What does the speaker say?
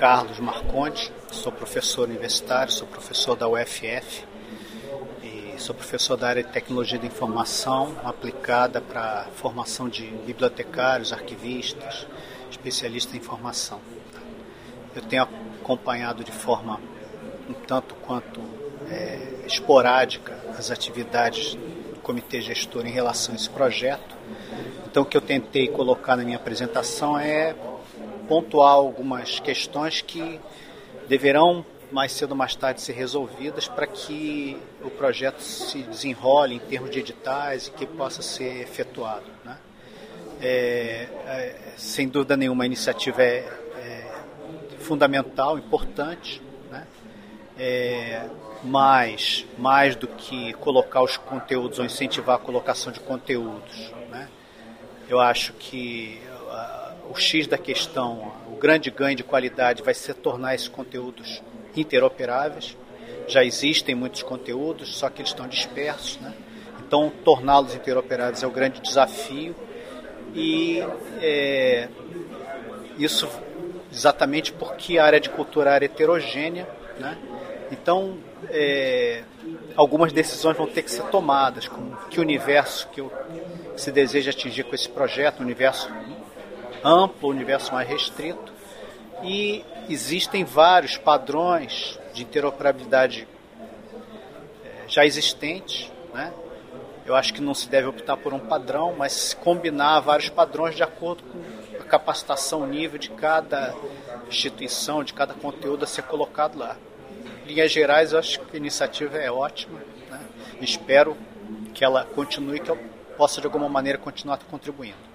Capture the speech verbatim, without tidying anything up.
Carlos Marcondes, sou professor universitário, sou professor da U F F e sou professor da área de tecnologia da informação aplicada para formação de bibliotecários, arquivistas, especialistas em informação. Eu tenho acompanhado de forma um tanto quanto é, esporádica as atividades do Comitê Gestor em relação a esse projeto. Então, o que eu tentei colocar na minha apresentação é pontuar algumas questões que deverão mais cedo ou mais tarde ser resolvidas para que o projeto se desenrole em termos de editais e que possa ser efetuado, né? É, é, sem dúvida nenhuma, a iniciativa é, é fundamental, importante, né? É, mas, mais do que colocar os conteúdos ou incentivar a colocação de conteúdos, né? Eu acho que o X da questão, o grande ganho de qualidade vai ser tornar esses conteúdos interoperáveis. Já existem muitos conteúdos, só que eles estão dispersos, né? Então, torná-los interoperáveis é o grande desafio e é, isso exatamente porque a área de cultura é área heterogênea, né? Então, é, algumas decisões vão ter que ser tomadas, como que universo que eu, se deseja atingir com esse projeto, um universo amplo, um universo mais restrito, e existem vários padrões de interoperabilidade é, já existentes, né? Eu acho que não se deve optar por um padrão, mas combinar vários padrões de acordo com a capacitação, o nível de cada instituição, de cada conteúdo a ser colocado lá. Em linhas gerais, eu acho que a iniciativa é ótima, né? Espero que ela continue, que eu possa de alguma maneira continuar contribuindo.